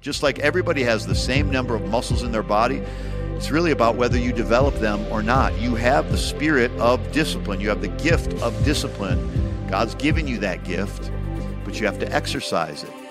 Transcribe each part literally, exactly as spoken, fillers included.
Just like everybody has the same number of muscles in their body, it's really about whether you develop them or not. You have the spirit of discipline. You have the gift of discipline. God's given you that gift, but you have to exercise it.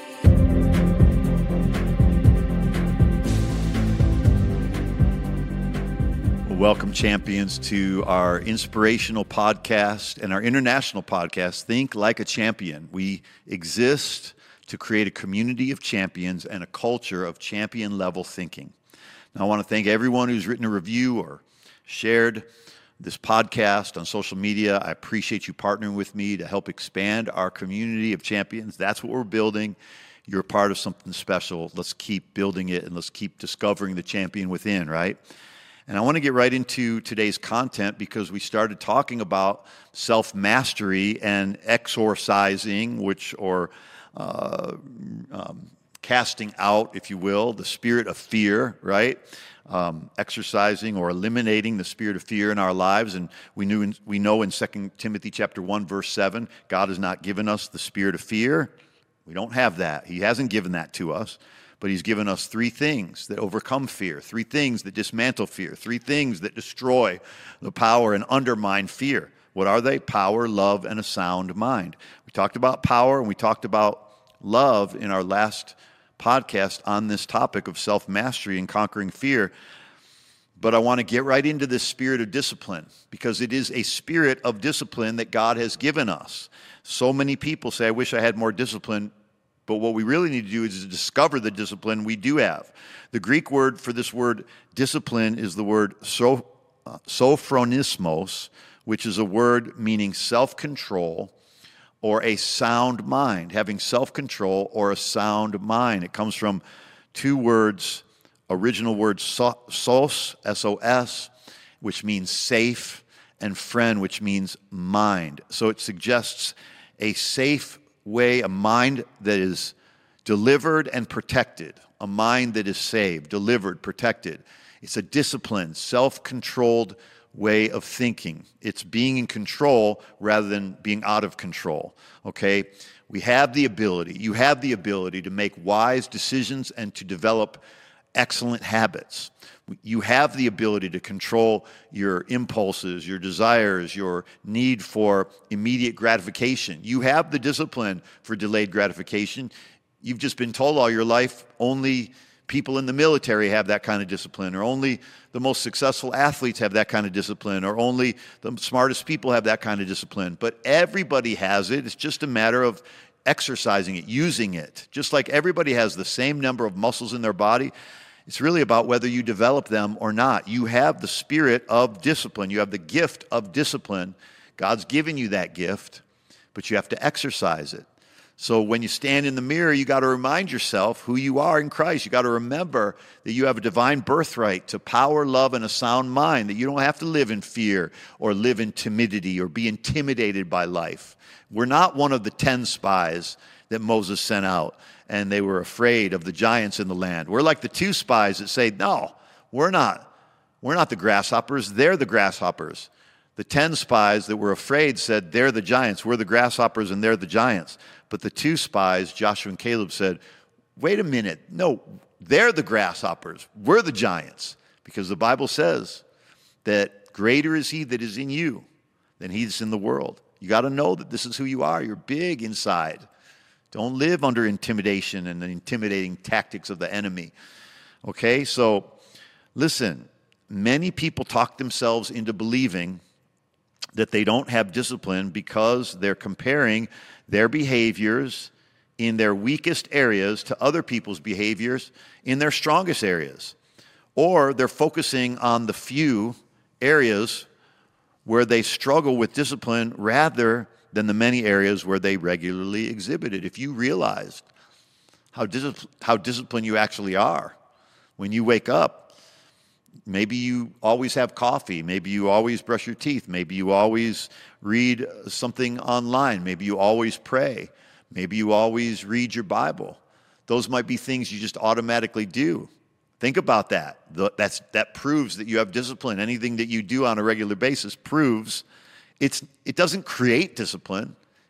Welcome, champions, to our inspirational podcast and our international podcast, Think Like a Champion. We exist to create a community of champions and a culture of champion-level thinking. Now, I want to thank everyone who's written a review or shared this podcast on social media. I appreciate you partnering with me to help expand our community of champions. That's what we're building. You're a part of something special. Let's keep building it, and let's keep discovering the champion within, right? And I want to get right into today's content because we started talking about self-mastery and exorcising, which or uh, um, casting out, if you will, the spirit of fear, right? Um, exercising or eliminating the spirit of fear in our lives. And we knew in, we know in Second Timothy chapter one, verse seven, God has not given us the spirit of fear. We don't have that. He hasn't given that to us. But he's given us three things that overcome fear, three things that dismantle fear, three things that destroy the power and undermine fear. What are they? Power, love, and a sound mind. We talked about power and we talked about love in our last podcast on this topic of self-mastery and conquering fear. But I want to get right into this spirit of discipline because it is a spirit of discipline that God has given us. So many people say, I wish I had more discipline. But what we really need to do is discover the discipline we do have. The Greek word for this word discipline is the word so, uh, sophronismos, which is a word meaning self-control or a sound mind, having self-control or a sound mind. It comes from two words, original word so, sos, S O S, which means safe, and phren, which means mind. So it suggests a safe way, a mind that is delivered and protected, a mind that is saved, delivered, protected. It's a disciplined, self-controlled way of thinking. It's being in control rather than being out of control, okay? We have the ability, you have the ability to make wise decisions and to develop excellent habits. You have the ability to control your impulses, your desires, your need for immediate gratification. You have the discipline for delayed gratification. You've just been told all your life only people in the military have that kind of discipline, or only the most successful athletes have that kind of discipline, or only the smartest people have that kind of discipline. But everybody has it. It's just a matter of exercising it, using it. Just like everybody has the same number of muscles in their body, it's really about whether you develop them or not. You have the spirit of discipline. You have the gift of discipline. God's given you that gift, but you have to exercise it. So when you stand in the mirror, you got to remind yourself who you are in Christ. You got to remember that you have a divine birthright to power, love, and a sound mind, that you don't have to live in fear or live in timidity or be intimidated by life. We're not one of the ten spies that Moses sent out, and they were afraid of the giants in the land. We're like the two spies that say, no, we're not. We're not the grasshoppers. They're the grasshoppers. The ten spies that were afraid said, they're the giants. We're the grasshoppers, and they're the giants. But the two spies, Joshua and Caleb, said, wait a minute. No, they're the grasshoppers. We're the giants. Because the Bible says that greater is he that is in you than he that's in the world. You got to know that this is who you are. You're big inside. Don't live under intimidation and the intimidating tactics of the enemy. Okay, so listen, many people talk themselves into believing that they don't have discipline because they're comparing their behaviors in their weakest areas to other people's behaviors in their strongest areas. Or they're focusing on the few areas where they struggle with discipline rather than the many areas where they regularly exhibit it. If you realized how, dis- how disciplined you actually are when you wake up, maybe you always have coffee, maybe you always brush your teeth, maybe you always read something online, maybe you always pray, maybe you always read your Bible. Those might be things you just automatically do. Think about that. That's, that proves that you have discipline. Anything that you do on a regular basis proves It's, it doesn't create discipline.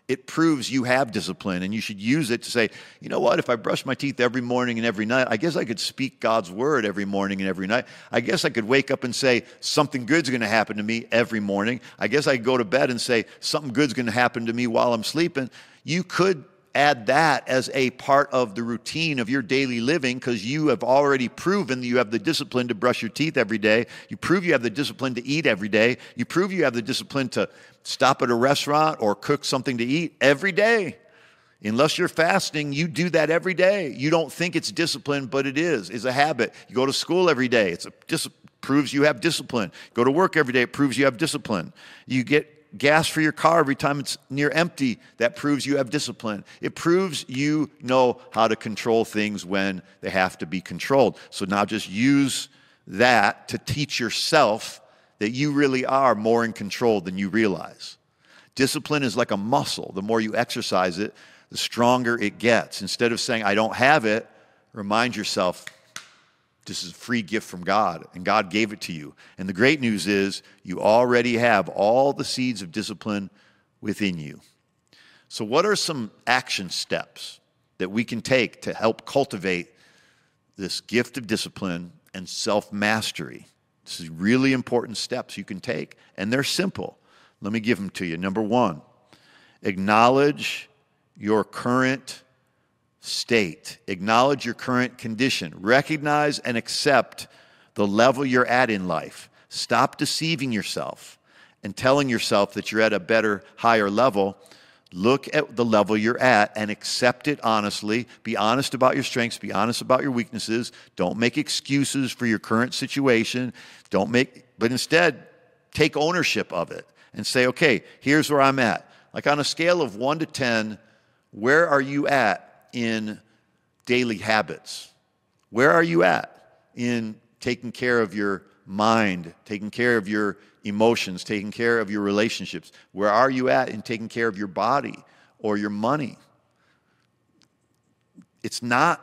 it proves you have discipline, and you should use it to say, you know what, if I brush my teeth every morning and every night, I guess I could speak God's word every morning and every night. I guess I could wake up and say, something good's going to happen to me every morning. I guess I could go to bed and say, something good's going to happen to me while I'm sleeping. You could add that as a part of the routine of your daily living, because you have already proven that you have the discipline to brush your teeth every day. You prove you have the discipline to eat every day. You prove you have the discipline to stop at a restaurant or cook something to eat every day. Unless you're fasting, you do that every day. You don't think it's discipline, but it is. It's a habit. You go to school every day. It's a dis- proves you have discipline. Go to work every day. It proves you have discipline. You get gas for your car every time it's near empty. That proves you have discipline. It proves you know how to control things when they have to be controlled. So now just use that to teach yourself that you really are more in control than you realize. Discipline is like a muscle. The more you exercise it, the stronger it gets. Instead of saying, I don't have it, remind yourself, this is a free gift from God, and God gave it to you. And the great news is you already have all the seeds of discipline within you. So what are some action steps that we can take to help cultivate this gift of discipline and self-mastery? This is really important steps you can take, and they're simple. Let me give them to you. Number one, acknowledge your current state. Acknowledge your current condition. Recognize and accept the level you're at in life. Stop deceiving yourself and telling yourself that you're at a better, higher level. Look at the level you're at and accept it honestly. Be honest about your strengths. Be honest about your weaknesses. Don't make excuses for your current situation. Don't make, but instead, take ownership of it and say, okay, here's where I'm at. Like on a scale of one to ten, where are you at in daily habits? Where are you at in taking care of your mind, taking care of your emotions, taking care of your relationships? Where are you at in taking care of your body or your money? It's not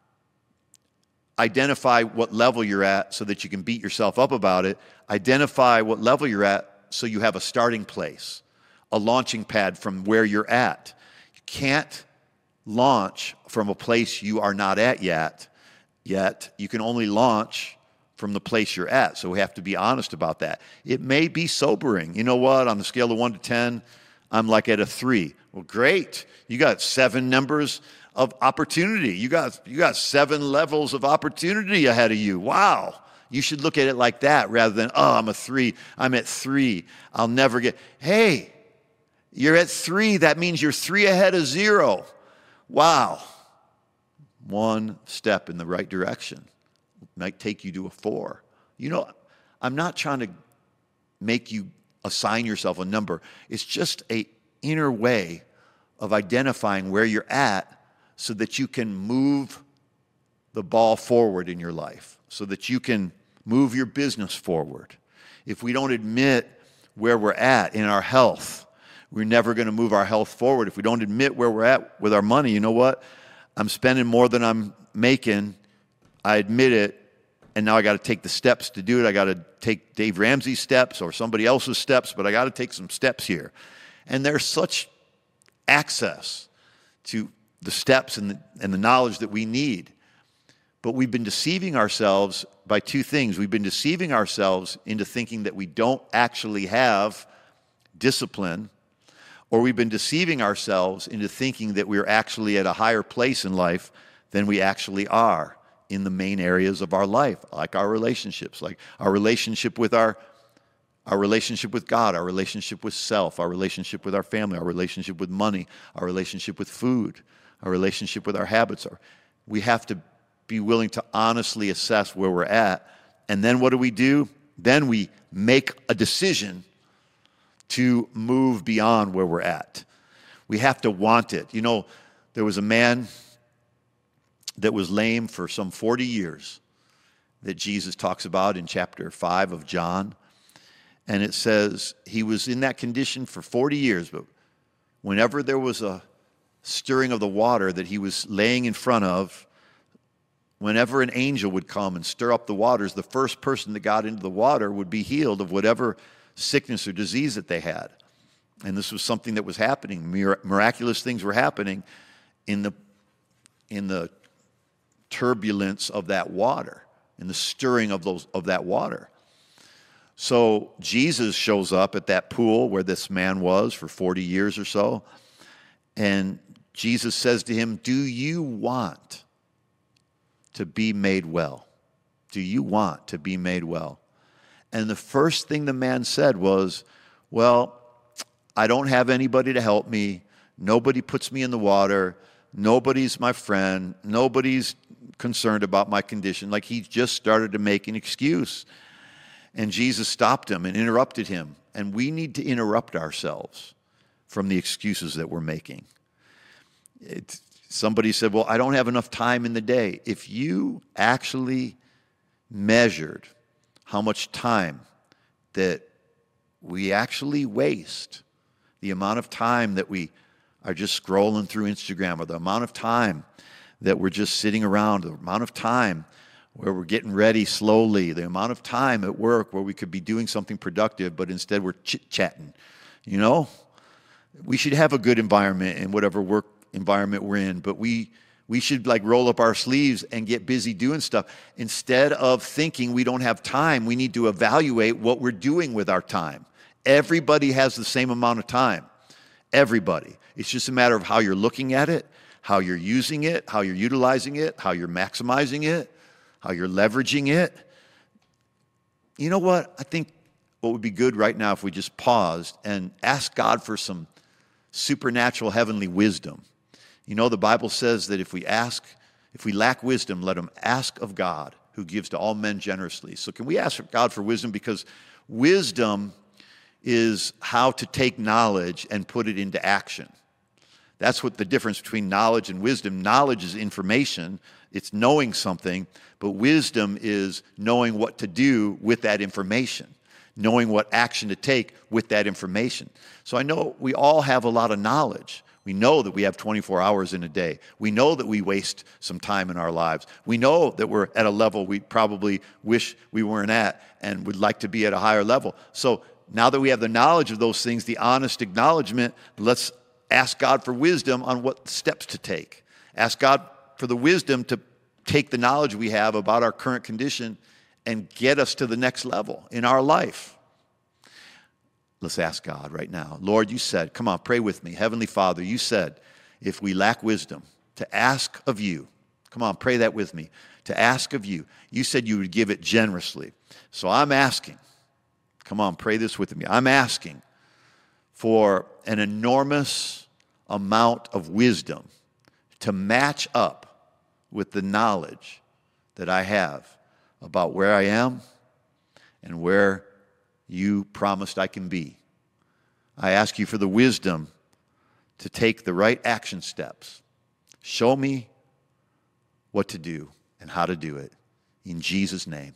identify what level you're at so that you can beat yourself up about it. Identify what level you're at so you have a starting place, a launching pad from where you're at. You can't launch from a place you are not at yet. Yet you can only launch from the place you're at. So we have to be honest about that. It may be sobering. You know what? On the scale of one to ten, I'm like at a three. Well, great. You got seven numbers of opportunity. You got you got seven levels of opportunity ahead of you. Wow. You should look at it like that rather than, oh, I'm a three. I'm at three. I'll never get. Hey, you're at three. That means you're three ahead of zero. Wow. One step in the right direction might take you to a four. You know, I'm not trying to make you assign yourself a number. It's just an inner way of identifying where you're at so that you can move the ball forward in your life, so that you can move your business forward. If we don't admit where we're at in our health, we're never going to move our health forward. If we don't admit where we're at with our money, you know what? I'm spending more than I'm making. I admit it, and now I got to take the steps to do it. I got to take Dave Ramsey's steps or somebody else's steps, but I got to take some steps here. And there's such access to the steps and the, and the knowledge that we need. But we've been deceiving ourselves by two things. We've been deceiving ourselves into thinking that we don't actually have discipline, or we've been deceiving ourselves into thinking that we're actually at a higher place in life than we actually are in the main areas of our life, like our relationships, like our relationship with our, our relationship with God, our relationship with self, our relationship with our family, our relationship with money, our relationship with food, our relationship with our habits. We have to be willing to honestly assess where we're at. And then what do we do? Then we make a decision to move beyond where we're at. We have to want it. You know, there was a man that was lame for some forty years that Jesus talks about in chapter five of John. And it says he was in that condition for forty years, but whenever there was a stirring of the water that he was laying in front of, whenever an angel would come and stir up the waters, the first person that got into the water would be healed of whatever sickness or disease that they had. And this was something that was happening. Mir- miraculous things were happening in the, in the turbulence of that water, in the stirring of those of that water. So Jesus shows up at that pool where this man was for forty years or so, and Jesus says to him, "Do you want to be made well? Do you want to be made well?" And the first thing the man said was, "Well, I don't have anybody to help me. Nobody puts me in the water. Nobody's my friend. Nobody's concerned about my condition." Like he just started to make an excuse. And Jesus stopped him and interrupted him. And we need to interrupt ourselves from the excuses that we're making. It, somebody said, "Well, I don't have enough time in the day." If you actually measured how much time that we actually waste, the amount of time that we are just scrolling through Instagram, or the amount of time that we're just sitting around, the amount of time where we're getting ready slowly, the amount of time at work where we could be doing something productive, but instead we're chit-chatting, you know? We should have a good environment in whatever work environment we're in, but we we should like roll up our sleeves and get busy doing stuff. Instead of thinking we don't have time, we need to evaluate what we're doing with our time. Everybody has the same amount of time. Everybody. It's just a matter of how you're looking at it, how you're using it, how you're utilizing it, how you're maximizing it, how you're leveraging it. You know what? I think what would be good right now if we just paused and asked God for some supernatural heavenly wisdom. You know, the Bible says that if we ask, if we lack wisdom, let them ask of God, who gives to all men generously. So can we ask God for wisdom? Because wisdom is how to take knowledge and put it into action. That's what the difference between knowledge and wisdom. Knowledge is information. It's knowing something. But wisdom is knowing what to do with that information, knowing what action to take with that information. So I know we all have a lot of knowledge. We know that we have twenty-four hours in a day. We know that we waste some time in our lives. We know that we're at a level we probably wish we weren't at and would like to be at a higher level. So now that we have the knowledge of those things, the honest acknowledgement, let's ask God for wisdom on what steps to take. Ask God for the wisdom to take the knowledge we have about our current condition and get us to the next level in our life. Let's ask God right now. Lord, you said, come on, pray with me. Heavenly Father, you said, if we lack wisdom, to ask of you. Come on, pray that with me. To ask of you. You said you would give it generously. So I'm asking. Come on, pray this with me. I'm asking for an enormous amount of wisdom to match up with the knowledge that I have about where I am and where you promised I can be. I ask you for the wisdom to take the right action steps. Show me what to do and how to do it. In Jesus' name,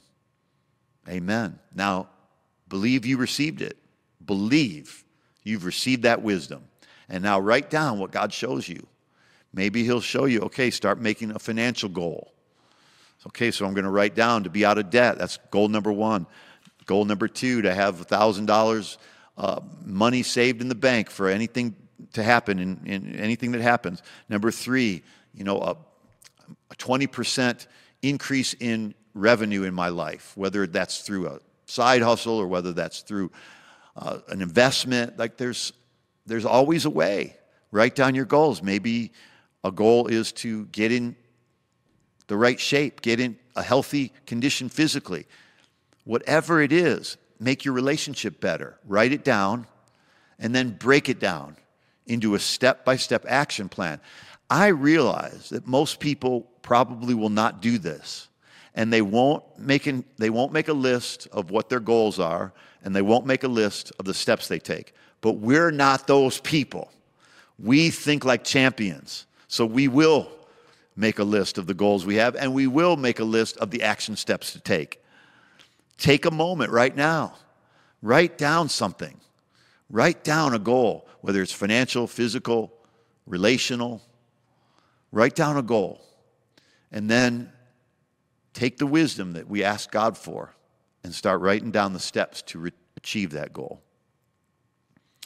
amen. Now, believe you received it. Believe you've received that wisdom. And now write down what God shows you. Maybe he'll show you, okay, start making a financial goal. Okay, so I'm going to write down to be out of debt. That's goal number one. Goal number two, to have one thousand dollars uh, money saved in the bank for anything to happen, in, in anything that happens. Number three, you know, a, a twenty percent increase in revenue in my life, whether that's through a side hustle or whether that's through uh, an investment. Like there's, there's always a way. Write down your goals. Maybe a goal is to get in the right shape, get in a healthy condition physically. Whatever it is, make your relationship better. Write it down and then break it down into a step-by-step action plan. I realize that most people probably will not do this, and they won't make an, they won't make a list of what their goals are, and they won't make a list of the steps they take. But we're not those people. We think like champions. So we will make a list of the goals we have, and we will make a list of the action steps to take. Take a moment right now. Write down something. Write down a goal, whether it's financial, physical, relational. Write down a goal. And then take the wisdom that we ask God for and start writing down the steps to re- achieve that goal.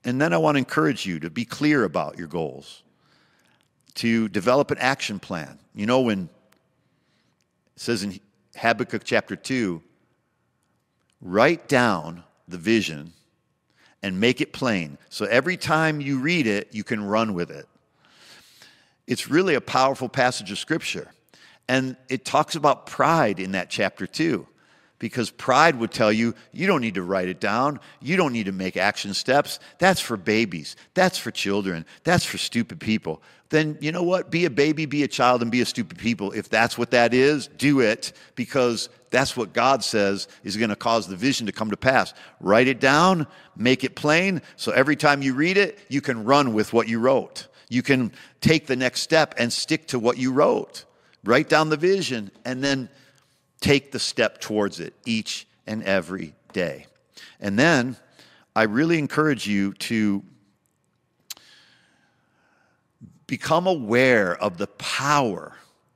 And then I want to encourage you to be clear about your goals, to develop an action plan. You know, when it says in Habakkuk chapter two, write down the vision and make it plain. So every time you read it, you can run with it. It's really a powerful passage of Scripture. And it talks about pride in that chapter too. Because pride would tell you, you don't need to write it down. You don't need to make action steps. That's for babies. That's for children. That's for stupid people. Then, you know what? Be a baby, be a child, and be a stupid people. If that's what that is, do it, because that's what God says is going to cause the vision to come to pass. Write it down, make it plain, so every time you read it, you can run with what you wrote. You can take the next step and stick to what you wrote. Write down the vision, and then take the step towards it each and every day. And then I really encourage you to become aware of the power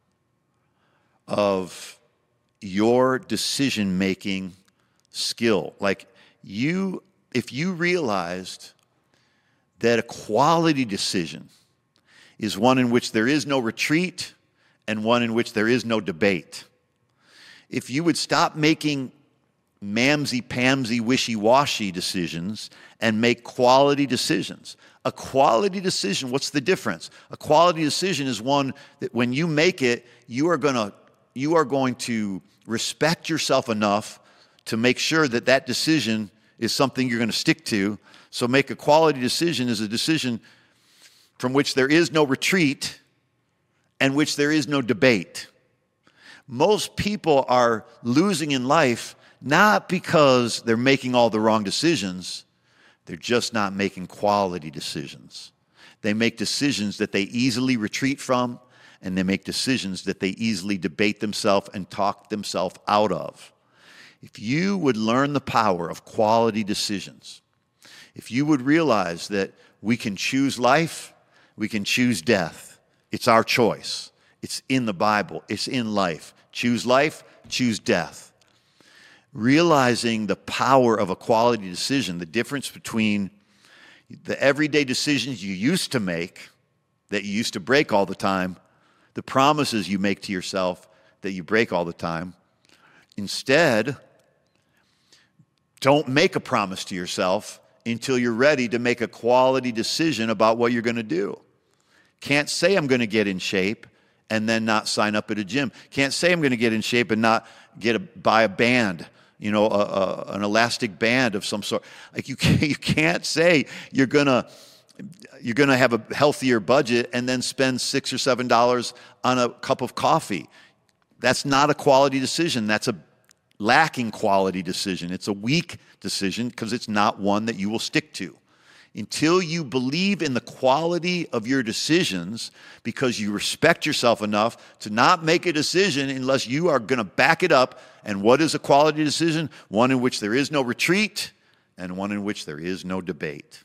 of your decision-making skill. Like you, if you realized that a quality decision is one in which there is no retreat and one in which there is no debate. If you would stop making mamsy-pamsy, wishy-washy decisions and make quality decisions. A quality decision, what's the difference? A quality decision is one that when you make it, you are gonna, you are going to respect yourself enough to make sure that that decision is something you're going to stick to. So make a quality decision is a decision from which there is no retreat and which there is no debate. Most people are losing in life not because they're making all the wrong decisions. They're just not making quality decisions. They make decisions that they easily retreat from, and they make decisions that they easily debate themselves and talk themselves out of. If you would learn the power of quality decisions, if you would realize that we can choose life, we can choose death. It's our choice. It's in the Bible. It's in life. Choose life, choose death. Realizing the power of a quality decision, the difference between the everyday decisions you used to make, that you used to break all the time, the promises you make to yourself that you break all the time. Instead, don't make a promise to yourself until you're ready to make a quality decision about what you're going to do. Can't say I'm going to get in shape and then not sign up at a gym. Can't say I'm going to get in shape and not get a, buy a band, you know, a, a, an elastic band of some sort. Like you can't, you can't say you're going to you're going to have a healthier budget and then spend six or seven dollars on a cup of coffee. That's not a quality decision. That's a lacking quality decision. It's a weak decision because it's not one that you will stick to. Until you believe in the quality of your decisions because you respect yourself enough to not make a decision unless you are going to back it up. And what is a quality decision? One in which there is no retreat and one in which there is no debate.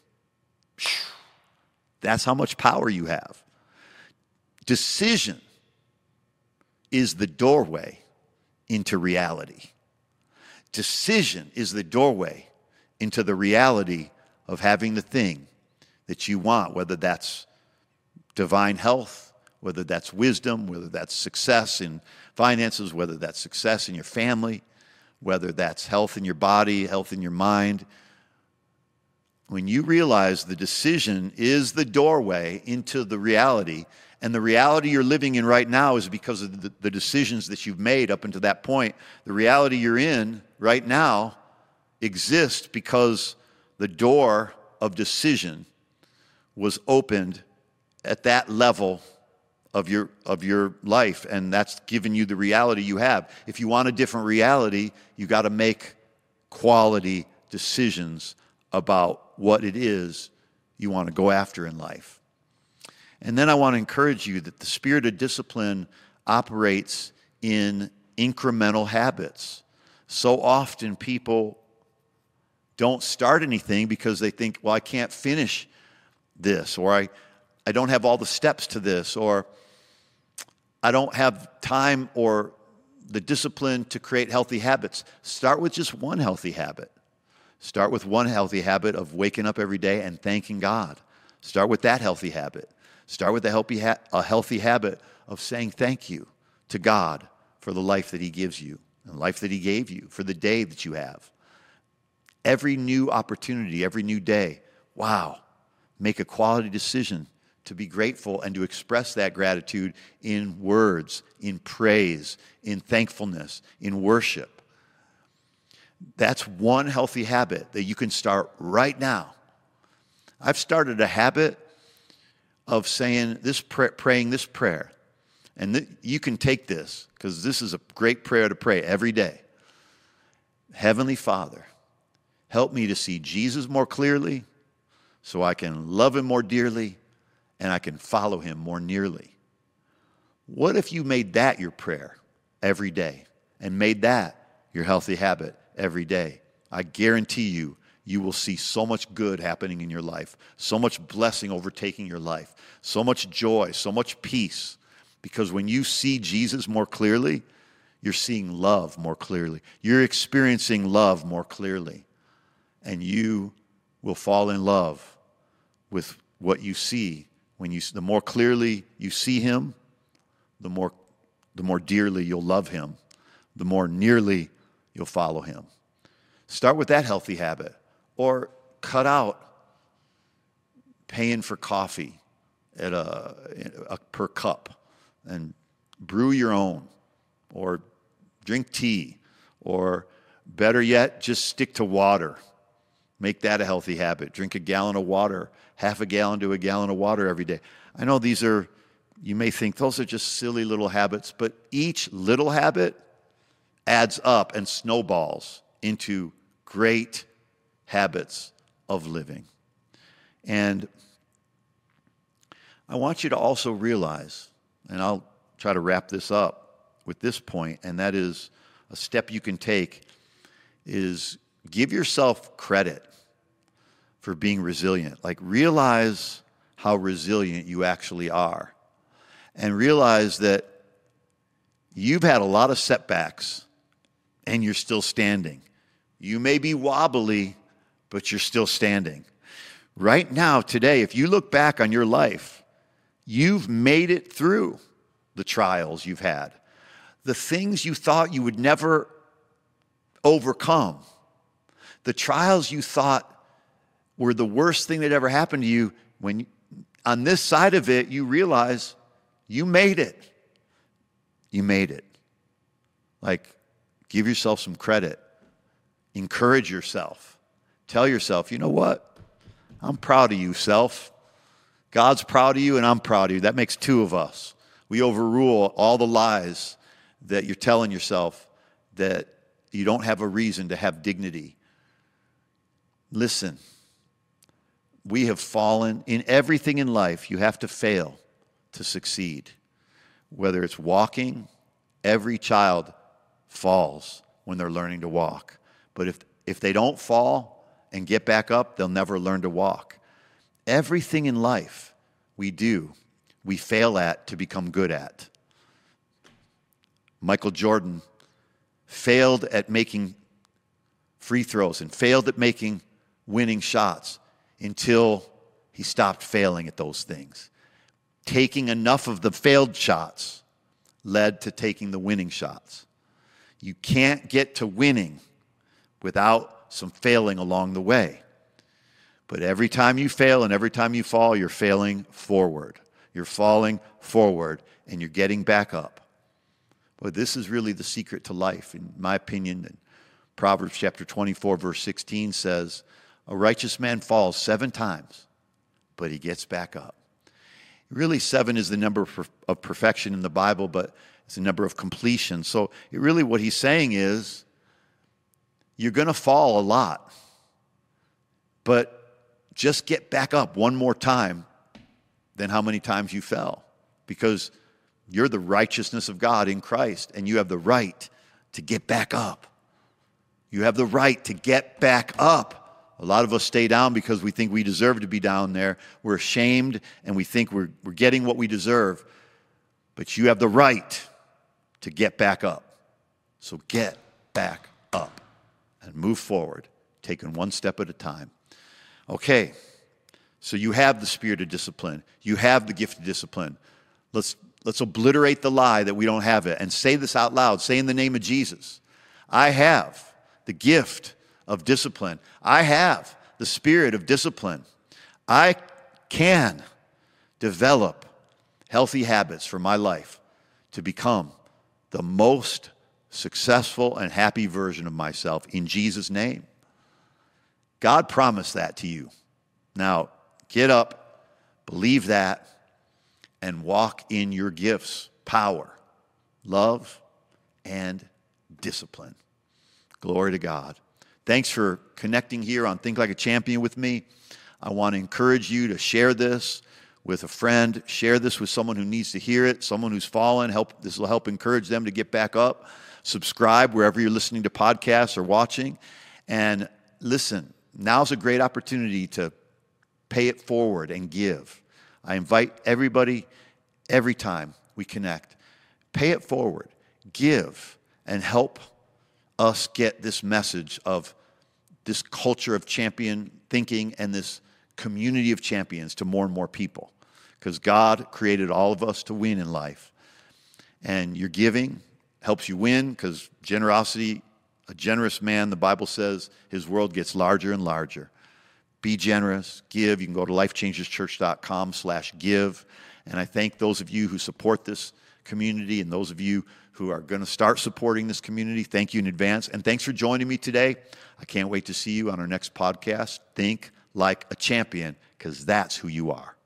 That's how much power you have. Decision is the doorway into reality. Decision is the doorway into the reality of having the thing that you want, whether that's divine health, whether that's wisdom, whether that's success in finances, whether that's success in your family, whether that's health in your body, health in your mind. When you realize the decision is the doorway into the reality, and the reality you're living in right now is because of the, the decisions that you've made up until that point, the reality you're in right now exists because the door of decision was opened at that level of your of your life, and that's given you the reality you have. If you want a different reality, you got to make quality decisions about what it is you want to go after in life. And then I want to encourage you that the spirit of discipline operates in incremental habits. So often people don't start anything because they think, well, I can't finish this, or I, I don't have all the steps to this, or I don't have time or the discipline to create healthy habits. Start with just one healthy habit. Start with one healthy habit of waking up every day and thanking God. Start with that healthy habit. Start with a healthy, ha- a healthy habit of saying thank you to God for the life that he gives you and the life that he gave you, for the day that you have. Every new opportunity, every new day, wow, make a quality decision to be grateful and to express that gratitude in words, in praise, in thankfulness, in worship. That's one healthy habit that you can start right now. I've started a habit of saying this, pray, praying this prayer. And th- you can take this, because this is a great prayer to pray every day. Heavenly Father, help me to see Jesus more clearly so I can love him more dearly and I can follow him more nearly. What if you made that your prayer every day and made that your healthy habit every day? I guarantee you, you will see so much good happening in your life, so much blessing overtaking your life, so much joy, so much peace. Because when you see Jesus more clearly, you're seeing love more clearly. You're experiencing love more clearly. And you will fall in love with what you see. When you, the more clearly you see him, the more, the more dearly you'll love him, the more nearly you'll follow him. Start with that healthy habit, or cut out paying for coffee at a, a per cup and brew your own, or drink tea, or better yet, just stick to water. Make that a healthy habit. Drink a gallon of water, half a gallon to a gallon of water every day. I know these are, you may think those are just silly little habits, but each little habit adds up and snowballs into great habits of living. And I want you to also realize, and I'll try to wrap this up with this point, and that is a step you can take is give yourself credit for being resilient. Like, realize how resilient you actually are. And realize that you've had a lot of setbacks and you're still standing. You may be wobbly, but you're still standing. Right now, today, if you look back on your life, you've made it through the trials you've had. The things you thought you would never overcome. The trials you thought were the worst thing that ever happened to you, when you, on this side of it, you realize you made it. You made it. Like, give yourself some credit. Encourage yourself. Tell yourself, you know what? I'm proud of you, self. God's proud of you, and I'm proud of you. That makes two of us. We overrule all the lies that you're telling yourself that you don't have a reason to have dignity. Listen, we have fallen. In everything in life, you have to fail to succeed. Whether it's walking, every child falls when they're learning to walk. But if, if they don't fall and get back up, they'll never learn to walk. Everything in life we do, we fail at to become good at. Michael Jordan failed at making free throws and failed at making winning shots until he stopped failing at those things. Taking enough of the failed shots led to taking the winning shots. You can't get to winning without some failing along the way. But every time you fail and every time you fall, you're failing forward. You're falling forward and you're getting back up. But this is really the secret to life, in my opinion. Proverbs chapter twenty-four, verse sixteen says, a righteous man falls seven times, but he gets back up. Really, seven is the number of perfection in the Bible, but it's the number of completion. So it really what he's saying is, you're going to fall a lot, but just get back up one more time than how many times you fell, because you're the righteousness of God in Christ, and you have the right to get back up. You have the right to get back up. A lot of us stay down because we think we deserve to be down there. We're ashamed, and we think we're, we're getting what we deserve. But you have the right to get back up. So get back up and move forward. taking one step at a time. Okay, so you have the spirit of discipline. You have the gift of discipline. Let's, let's obliterate the lie that we don't have it and say this out loud. Say in the name of Jesus, I have the gift of discipline. I have the spirit of discipline. I can develop healthy habits for my life to become the most successful and happy version of myself in Jesus' name. God promised that to you. Now, get up, believe that, and walk in your gifts, power, love, and discipline. Glory to God. Thanks for connecting here on Think Like a Champion with me. I want to encourage you to share this with a friend. Share this with someone who needs to hear it, someone who's fallen. Help, this will help encourage them to get back up. Subscribe wherever you're listening to podcasts or watching. And listen, now's a great opportunity to pay it forward and give. I invite everybody, every time we connect, pay it forward, give, and help us get this message of this culture of champion thinking and this community of champions to more and more people. Because God created all of us to win in life. And your giving helps you win, because generosity, a generous man, the Bible says, his world gets larger and larger. Be generous, give. You can go to lifechangerschurch.com slash give. And I thank those of you who support this community and those of you who are going to start supporting this community. Thank you in advance. And thanks for joining me today. I can't wait to see you on our next podcast. Think like a champion, because that's who you are.